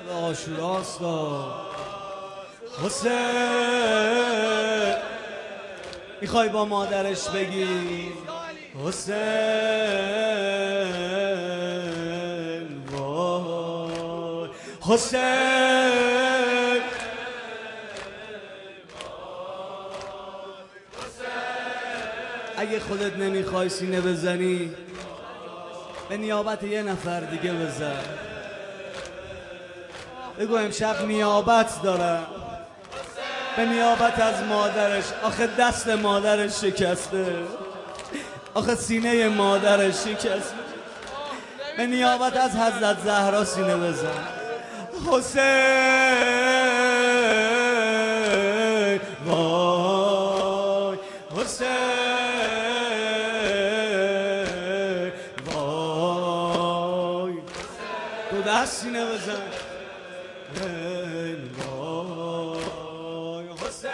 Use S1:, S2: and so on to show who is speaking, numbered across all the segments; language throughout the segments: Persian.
S1: آشوراست حسین میخوای با مادرش بگی حسین وای حسین اگه خودت نمیخوای سینه بزنی به نیابت یه نفر دیگه بزن بگو امشب نیابت دارم به نیابت از مادرش آخه دست مادرش شکسته آخه سینه مادرش شکسته به نیابت از حضرت زهرا سینه بزن حسین وای حسین وای دو دست سینه بزن وای حسین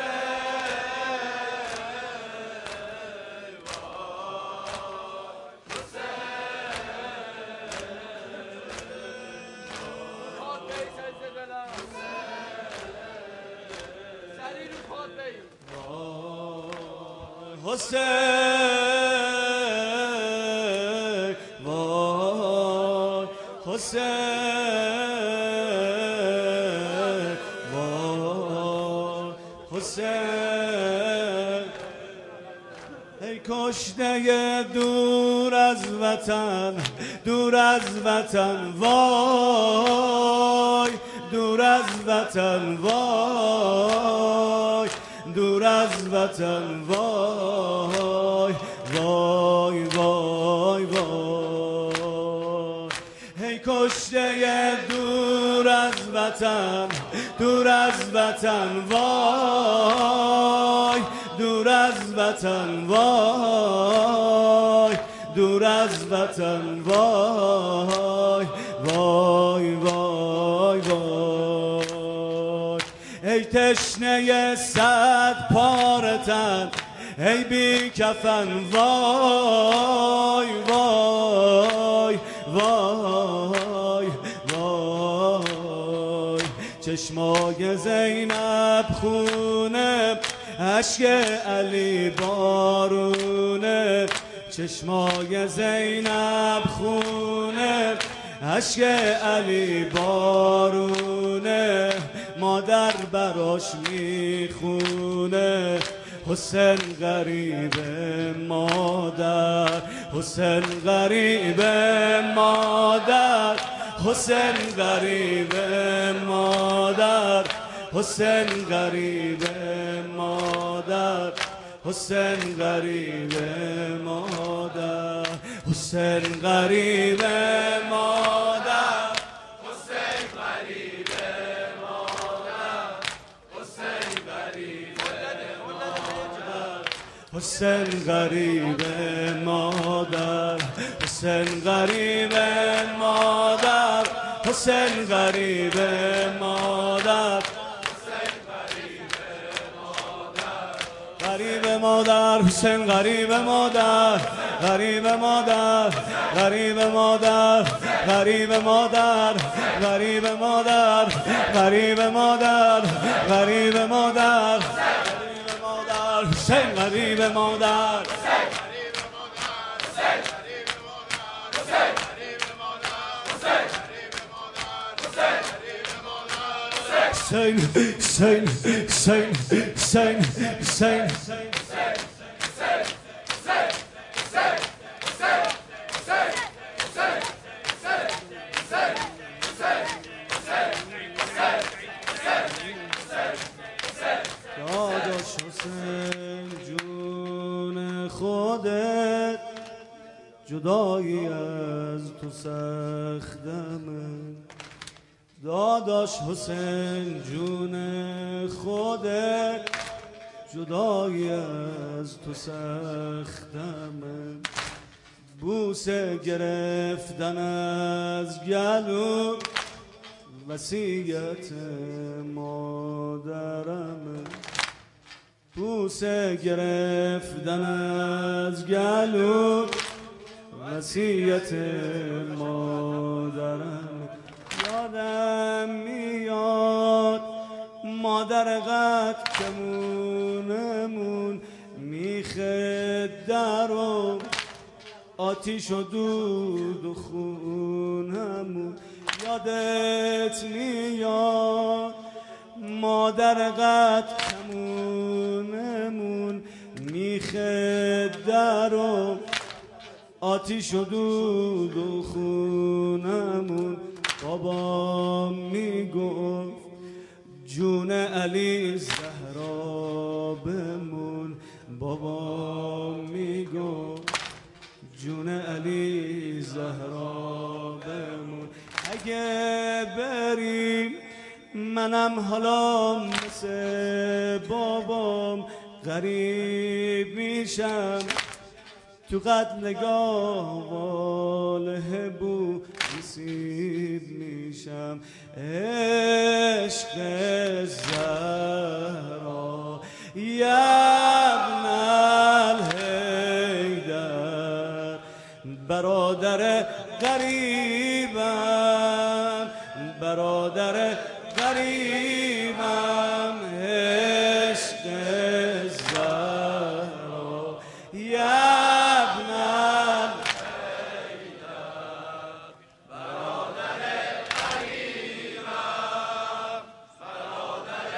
S1: حسین وای حسین وای حسین ای کشته دور از وطن دور از وطن وای دور از وطن وای دور از وطن وای وای وای وای ای کشته دور از وطن دور از وطن وای دور از وطن وای دور از وطن وای وای وای وای ای تشنه صد پاره تن ای بی کفن وای وای وای وای چشمای زینب خونه اشک علی بارونه چشمای زینب خونه اشک علی بارونه مادر براش میخونه حسین غریب مادر حسین غریب مادر حسین غریب مادر حسین غریب مادر حسین غریب مادر حسین غریب مادر حسین غریب مادر حسین غریب مادر حسین غریب مادر حسین غریب مادر حسین غریب مادر غریب مادر حسین غریب مادر غریب مادر غریب مادر غریب مادر غریب مادر غریب مادر غریب مادر حسین غریب مادر Hüseyin, Hüseyin, Hüseyin, Hüseyin, Hüseyin. داداش حسین جون خودت جدایی از تو سختمه داداش حسین جون خودت جدایی از تو سختمه بوسه گرفتن از گلو وصیت مادرمه بوسه گرفتن از گلو وصیت مادرمه یادم مادر قد کمونمون میخه در و آتیش و دود و خونمون یادت میاد مادر قد کمونمون میخه در و آتیش و دود و خونمون بابا میگفت جون علی زهرا بمون بابا میگفت جون علی زهرا بمون اگه بریم منم حالا مثل بابام غریب میشم تو قتلگاه واله بو نصیب میشم عشق زهرا ابن الحیدر برادر غریبم برادر غریبم عشق زهرا ابن الحیدر برادر غریبم برادر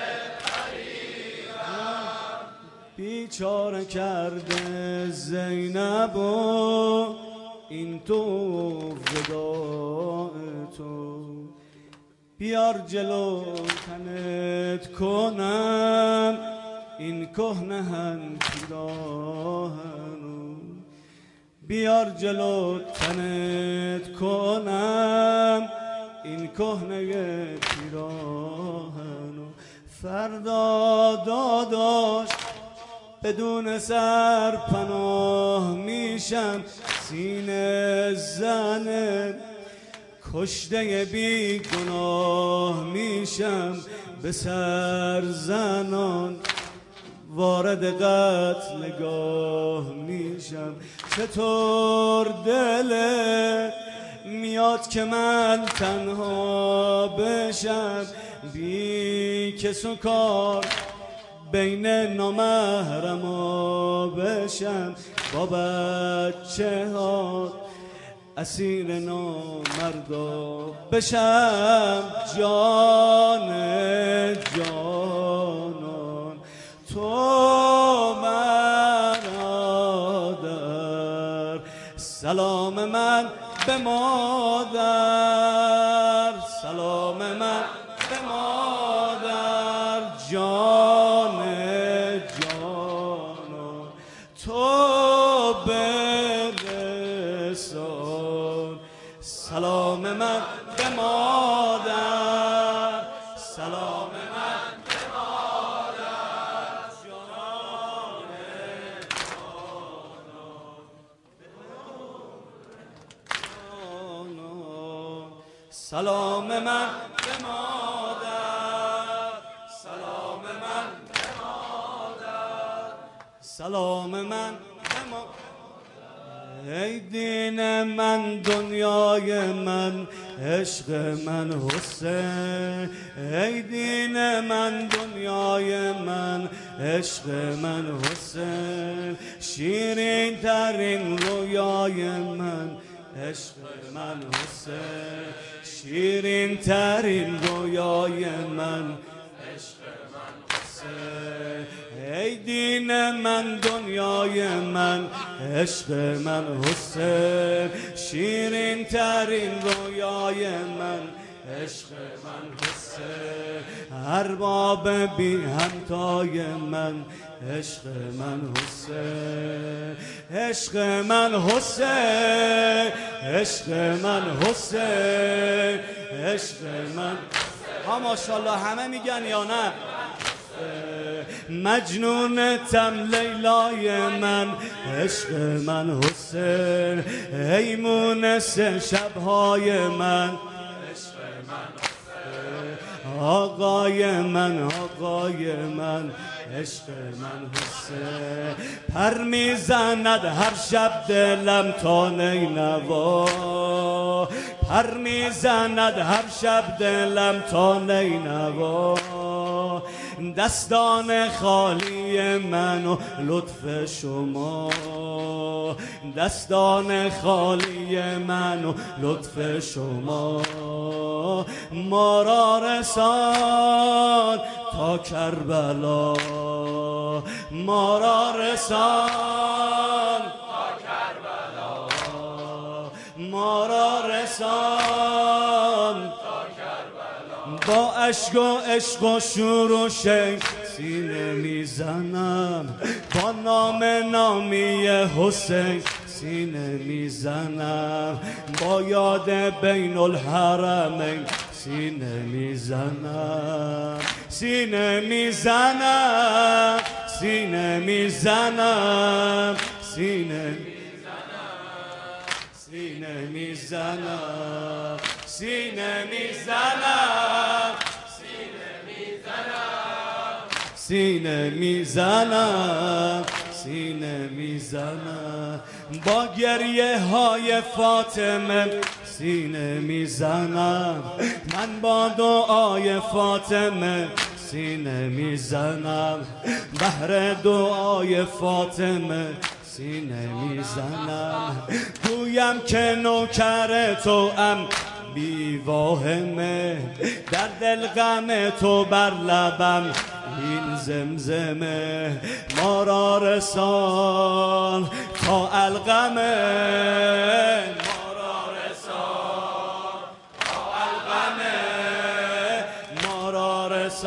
S1: غریبم بیچاره کرده زینب و این تو وداع تو بیار جلو تنت کنم این کهنه پیراهنو بیار جلو تنت کنم این کهنه پیراهنو فردا داداش بدون سر پناه میشم سینه زنه کشته بی گناه میشم به سر زنان وارد قتلگاه میشم چطور دلت میاد که من تنها بشم بی کس و کار بین نامحرما بشم با بچه ها اسیر نامردا بشم جان جانان تو مرادر سلام من به مادر سلام من به مادر جان جانان تو برسان سلام من به مادر سلام من به مادر جان جانان سلام من به مادر سلام من به مادر سلام من به مادر ای دین من دنیای من عشق من حسین ای دین من دنیای من عشق من حسین شیرین ترین رویای من عشق من حسین شیرین ترین رویای من عشق من حسین ای دین من دنیای من عشق من حسین شیرین ترین رویای من عشق من حسین ارباب بی همتای من عشق من حسین عشق من حسین عشق من حسین عشق من ها ماشاءالله همه میگن یا نه مجنونتم لیلای من عشق من حسین ای مونس شبهای من عشق من حسین آقای من عشق من حسین پر میزند هر شب دلم تا نینوا پر میزند هر شب دلم تا نینوا دستان خالی من و لطف شما، دستان خالی من و لطف شما، ما را رسان تا کربلا، ما را رسان تا کربلا، ما را رسان تا کربلا. با اشک و عشق و شور و شیق سینه میزنم، با نام نامی حسین سینه میزنم، با یاد بین الحرمین سینه میزنم، سینه میزنم، سینه میزنم، سینه سینه میزنم، سینه میزنم، سینه میزنم، سینه میزنم، با گریه های فاطمه سینه میزنم، من با دعای فاطمه سینه میزنم، بهر دعای فاطمه سینه میزنم، گویم که نوکر تو ام بی واهمه، در دل غم تو بر لبم این زمزمه، ما را رسان تا القمه، ما را رسان تا القمه، ما را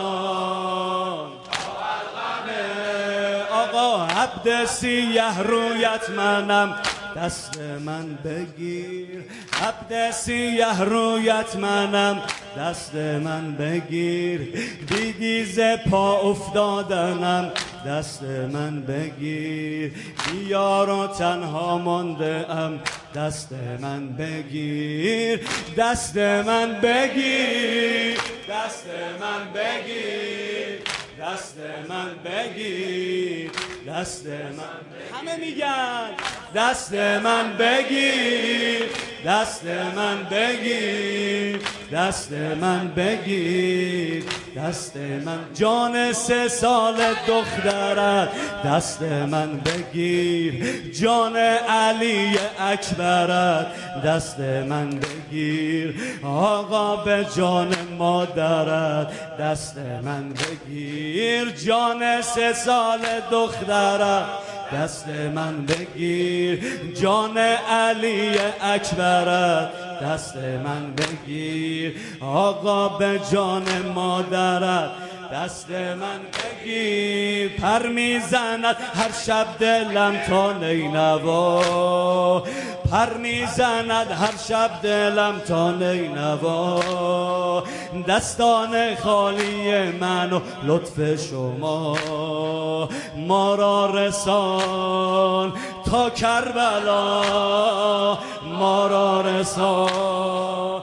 S1: رسان تا القمه. آقا عبد سیه رویت منم، دست من بگیر، عبد سیه رویت منم، دست من بگیر، دیدی ز پا افتادنم، دست من بگیر، بیار و تنها مانده ام، دست من بگیر، دست من بگیر، دست من بگیر، دست من بگیر، دست من همه میگن دست من بگیر، دست من بگیر، دست من بگیر، دست من جان 3 سال دخترت، دست من بگیر، جان علی اکبرت، دست من بگیر، آقا به جان مادرت، دست من بگیر، جان 3 سال دخترت، دست من بگیر، جان علی اکبرت، دست من بگیر، آقا به جان مادرت، دست من بگیر. پر میزند هر شب دلم تا نینوا، پر میزند هر شب دلم تا نینوا، دستان خالی من و لطف شما، ما را رسان تا کربلا، ما را رسان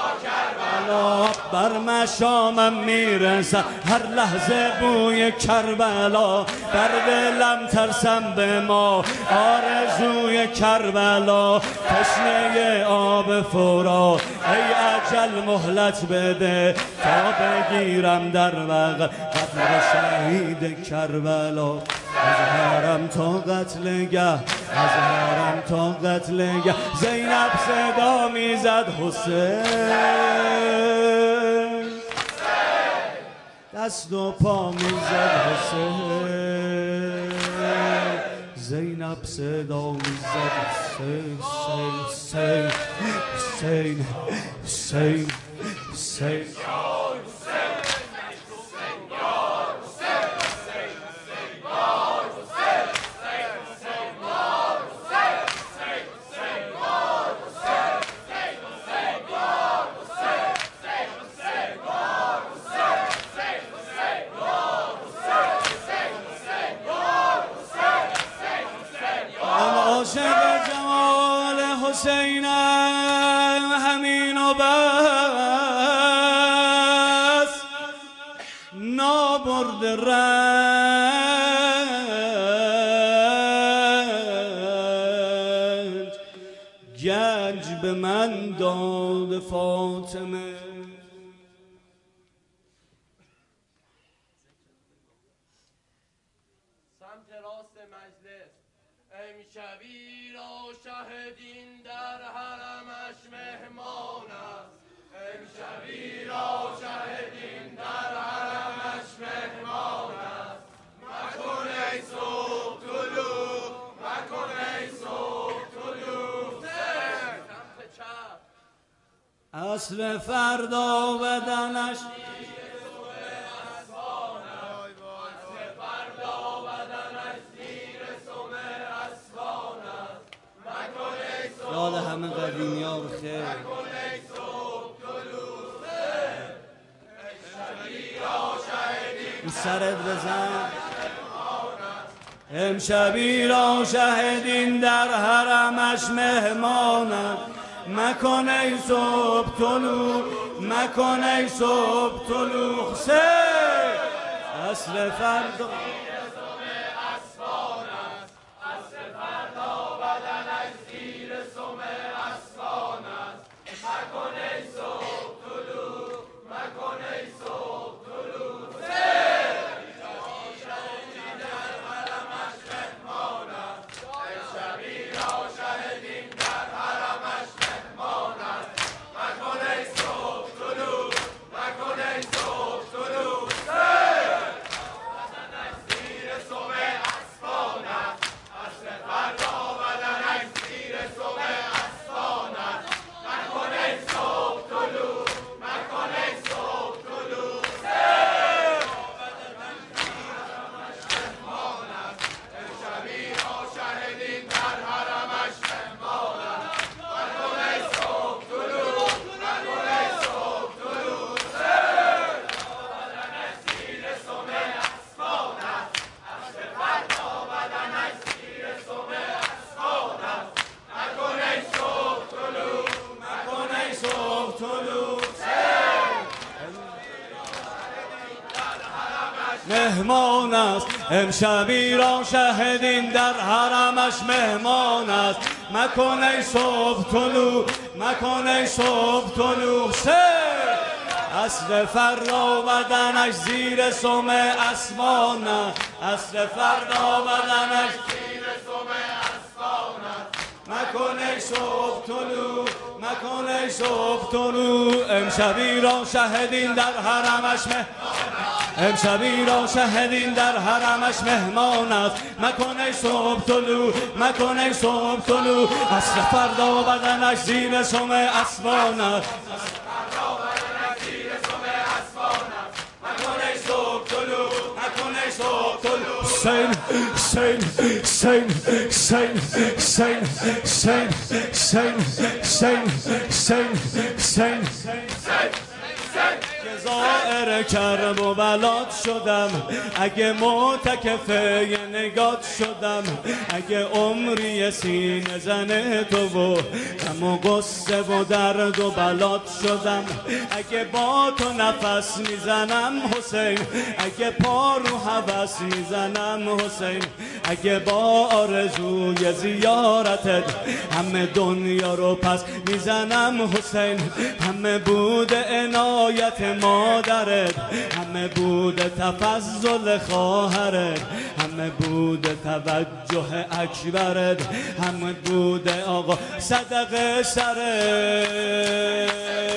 S1: بر مشامم میرسد هر لحظه بوی کربلا، در دلم ترسم به ما آرزوی کربلا، تشنه آب فرات ای اجل مهلت بده تا بگیرم در بغل قبر شهید کربلا، از حرم تا قتلگه، از حرم تا قتلگه، زینب صدا میزد حسین، دست و پا میزد حسین، زینب صدا میزد حسین، حسین، حسین، حسین، حسین. عاشق جمال حسینم همین و بس، نابرد رنج گنج به من داد فاطمه.
S2: امشبی را شهدین در حرمش مهمان است. امشبی را شهدین در حرمش مهمان است. مکن ای صبح طلوع، مکن ای صبح طلوع. سمت چپ
S1: عصر فردا بدنش یاد همه قدیمی ها بخیر. سرت بزن امشبی را شهدین در حرمش مهمانم. مکن ای صبح طلوع، مکن ای صبح طلوع. عصر فردا مهمان است. امشبی را شهدین در حرمش مهمان است. مکن ای صبح طلوع، مکن ای صبح طلوع. عصر فردا بدنش زیر سم اسمان است. عصر فردا بدنش زیر سم اسمان است. مکن ای صبح طلوع، مکن ای صبح طلوع. امشبی را شهدین در حرمش امشبی را شهدین در حرمش مهمان است. مکن ای صبح طلوع، مکن ای صبح طلوع. عصر فردا بدنش زیر سم اسمان است. Same, same, same, same, same, same, same, same, same, same, same. زائر کرب و بلاد شدم، اگه معتکف نگات شدم، اگه عمری سینه زن تو و غم و غصه و درد و بلاد شدم، اگه با تو نفس میزنم حسین، اگه پا رو هوس میزنم حسین، اگه با آرزوی زیارتت همه دنیا رو پس میزنم حسین، همه بود عنایت مادرت، همه بود تفضل خواهرت، همه بود توجه اکبرت، همه بود آقا صدقه سرت.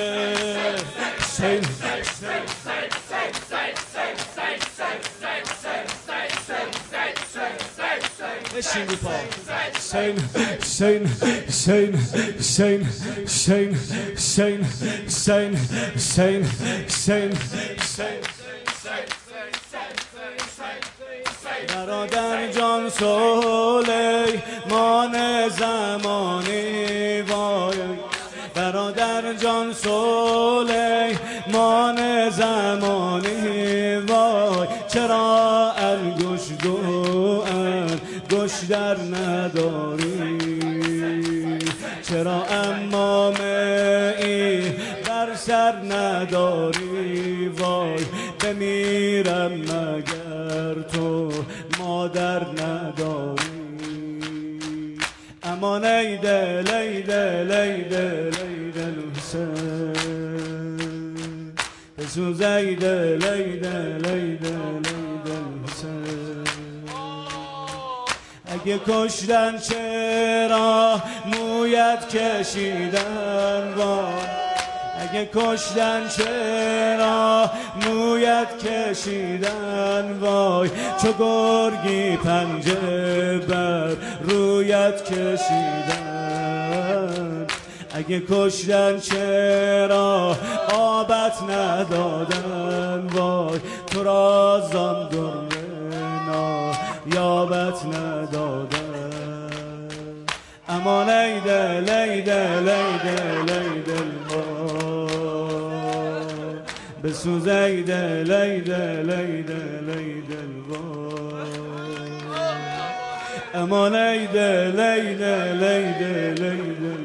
S1: بشین رو پا. سین سین سین سین سین سین سین سین سین سین. برادر جان سلیمان زمانی وای، برادر جان سلیمان زمانی وای، چرا انگوش گوش در نداری، چرا امامه ای بر سر نداری وای، بمیرم مگر تو مادر نداری. امان ای دل ای دل ای دل ای دل حسین، بسوز ای دل ای دل ای دل ای دل حسین. اگه کشتن چرا مویت کشیدن وای، اگه کشتن چرا مویت کشیدن وای، چو گرگی پنجه بر رویت کشیدن، اگه کشتن چرا آبت ندادن وای، تو را زان گرمنا یابت ندادن. اما لیده لیده لیده لیده بسوز ایده لیده لیده لیده اما لیده لیده لیده لیده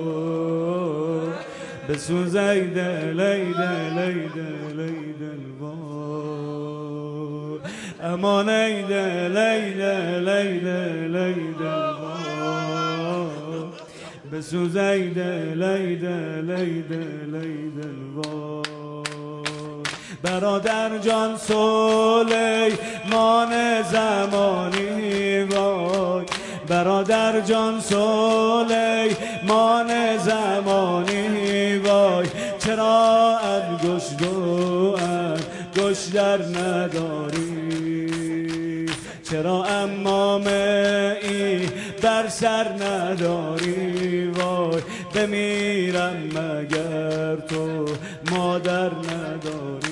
S1: بسوز ایده لیده لیده لیده اما لیده لیده لیده لیده بسوز ایده لیده لیده لیده برادر جان سلیمان زمانی وای، برادر جان سلیمان زمانی وای، چرا انگشت و انگشت در نداری، چرا امامه ای بر سر نداری وای، بمیرم مگر تو مادر نداری.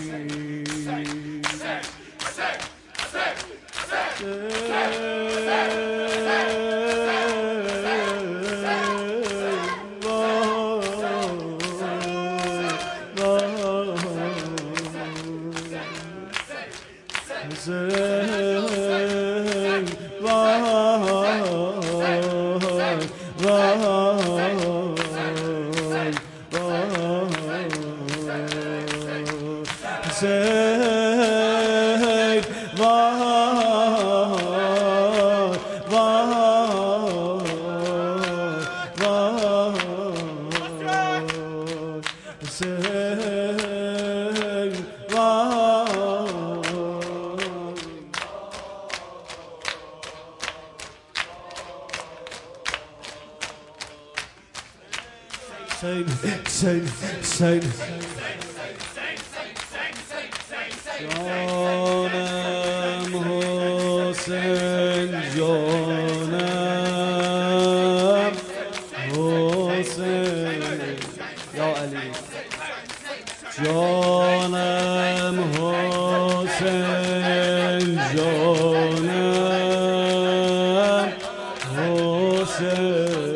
S1: جانم حسین جانم حسین یا علی جانم حسین جانم حسین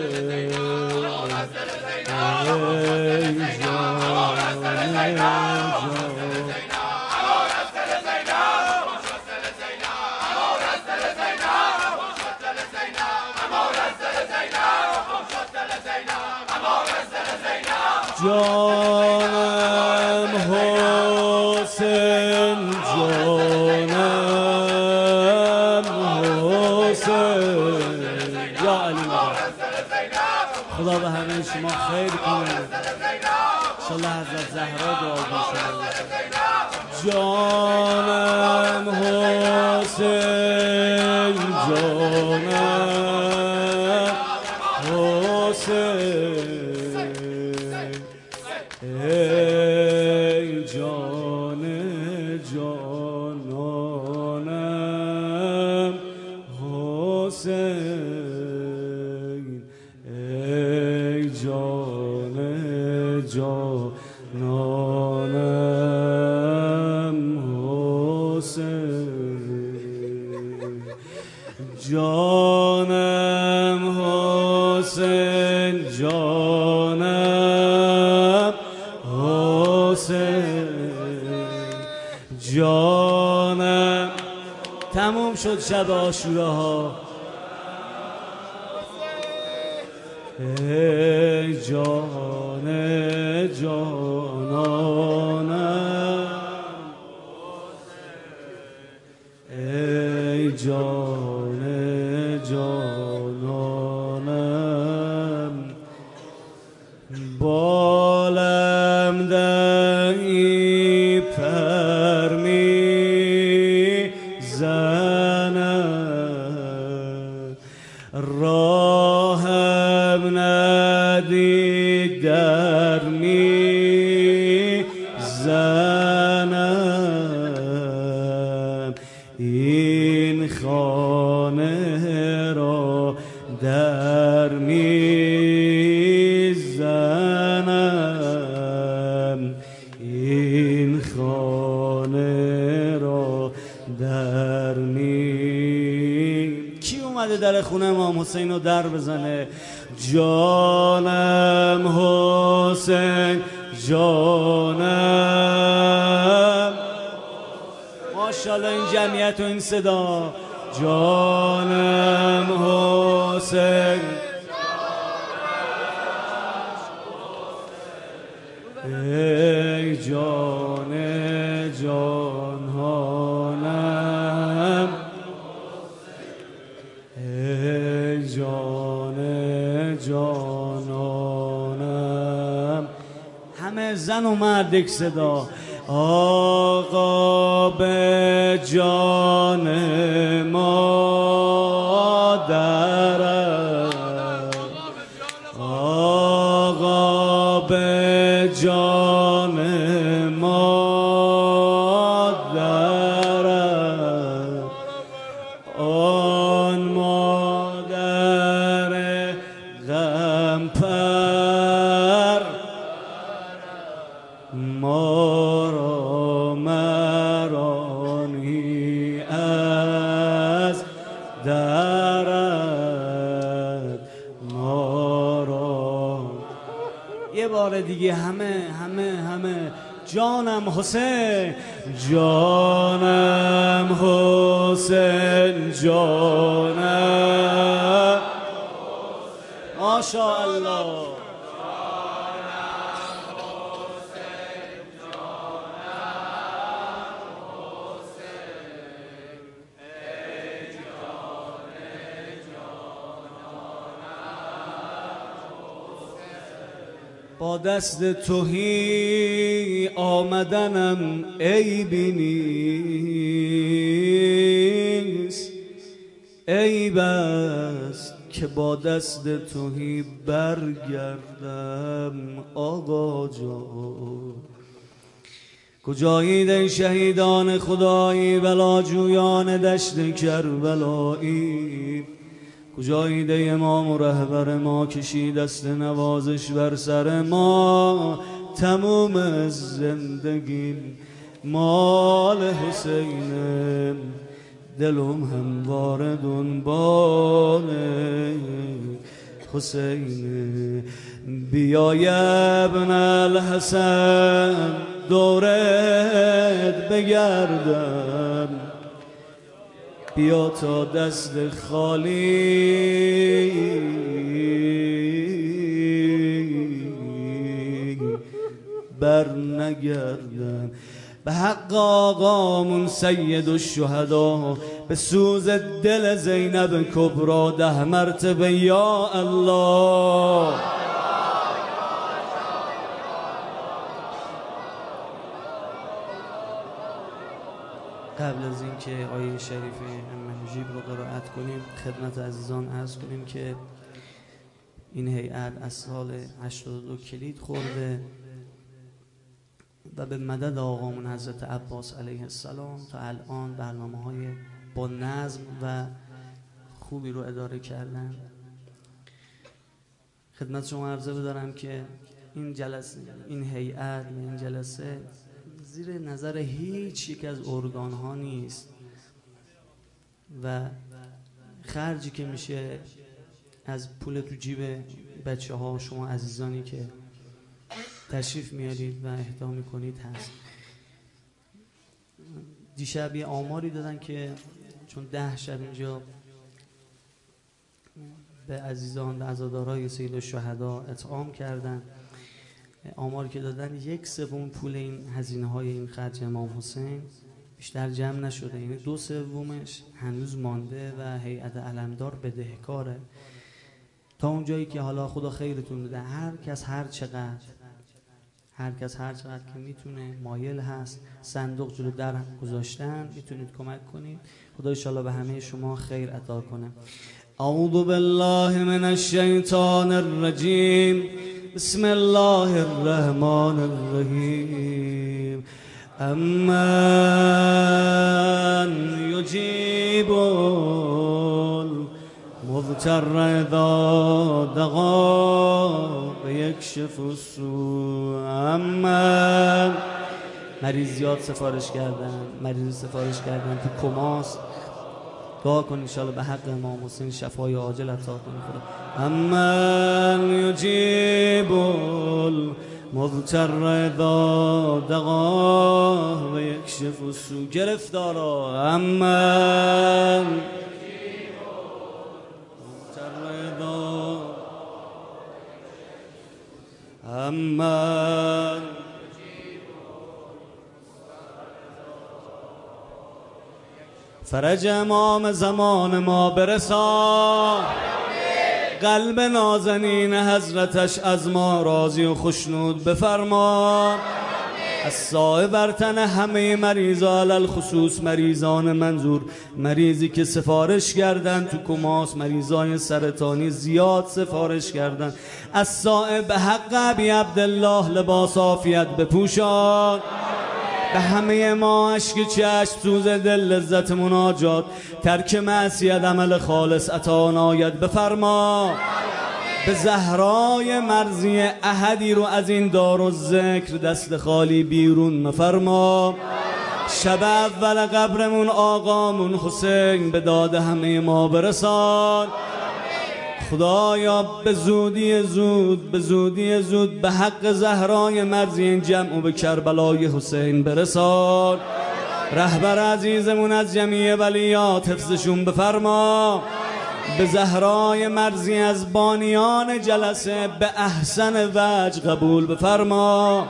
S1: جانم حسین جانم حسین یا علی خدا به همه شما خیر کنه انشالله حضرت زهرا دعا کنه. جانم حسین جانم حسین ای جان جانانم حسین ای جان جانانم حسین جانم حسین جانم حسین جانم. تموم شد شب عاشوراها. ای جان جانانم ای جان جانانم بالم دهی پر می زند در می زنم، این خانه را در می زنم، این خانه را در می. کی اومده در خونه امام حسین رو در بزنه؟ جانم حسین جانم. ماشاءالله این جمعیت و این صدا. جانم حسین ای جان جانانم، ای جان جانانم. همه زن و مرد یک صدا. آقا به جان مادرم، آقا به جان مادرم، آن مادر غمپر ما را مرانی از درد ما را. یه بار دیگه همه جانم حسین جانم حسین جانم. ماشاءالله. با دست تهی آمدنم عیبی نیست، عیب است که با دست تهی برگردم. آقا جان کجایید ای شهیدان خدایی، بلاجویان دشت کربلایی؟ کجایید ای امام و رهبر ما، کشید دست نوازش بر سر ما. تموم زندگی مال حسینم، دلم همواره دنبال حسین. بیای ابن الحسن دورت بگردم، بیا تا دست خالی بر نگردم. به حق آقامون سید الشهدا، به سوز دل زینب کبرا 10 مرتبه یا الله. قبل از اینکه آیه شریف مجیب رو قرائت کنیم، خدمت عزیزان عرض کنیم که این هیئت از سال 82 کلید خورده و به مدد آقامون حضرت عباس علیه السلام تا الان برنامه‌های با نظم و خوبی رو اداره کردن. خدمت شما عرضه بدارم که این جلسه، این هیئت، این جلسه زیر نظر هیچ یک از ارگان ها نیست و خرجی که میشه از پول تو جیب بچه ها، شما عزیزانی که تشریف میارید و اهدا میکنید هست. دیشب یه آماری دادن که چون 10 شب اینجا به عزیزان، به عزادارای سید الشهدا اطعام کردن، آماری که دادن 1/3 پول این هزینه های این خرج امام حسین بیشتر جمع نشده، یعنی 2/3 هنوز مانده و هیئت علمدار بدهکاره. تا اون جایی که حالا خدا خیرتون بده، هر کس هر چقدر که میتونه مایل هست، صندوق جلو در گذاشتن، میتونید کمک کنید. خدا ان شاءالله به همه شما خیر عطا کنه. اعوذ بالله من الشیطان الرجیم. بسم الله الرحمن الرحیم امن یجیب المضطر اذا دعا و یکشف السوء. امن مریض زیاد سفارش کردن تو کماست، دعا کن انشاءالله به حق امام حسین شفای عاجل عطا کنه خدا. امن یجیب المضطر اذا دعا و یکشف السوء. گرفتارا امن یجیب المضطر اذا امن فرج امام زمان ما برسان، قلب نازنین حضرتش از ما راضی و خشنود بفرما. از سایه بر تن همه مریضا علل خصوص مریضان منظور، مریضی که سفارش کردن تو کماس، مریضای سرطانی زیاد سفارش کردن. از سایه به حق ابی عبدالله لباس عافیت بپوشان. به همه ما اشک چشم سوز دل لذت مناجات، ترک معصیت عمل خالص عطا عنایت بفرما. به زهرای مرضی احدی رو از این دار و ذکر دست خالی بیرون مفرما. شب اول قبرمون آقامون حسین به داد همه ما برسان. خدایا به زودی زود به حق زهرای مرضی این جمع و به کربلای حسین برسان. رهبر عزیزمون از جمیع ولیات حفظشون بفرما. به زهرای مرضی از بانیان جلسه به احسن وجه قبول بفرما.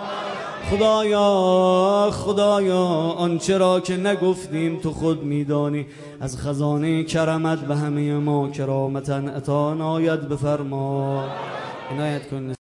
S1: خدایا آنچه را که نگفتیم تو خود میدانی، از خزانه کرمت به همه ما کرامتاً عطا عنایت بفرما. عنایت کن.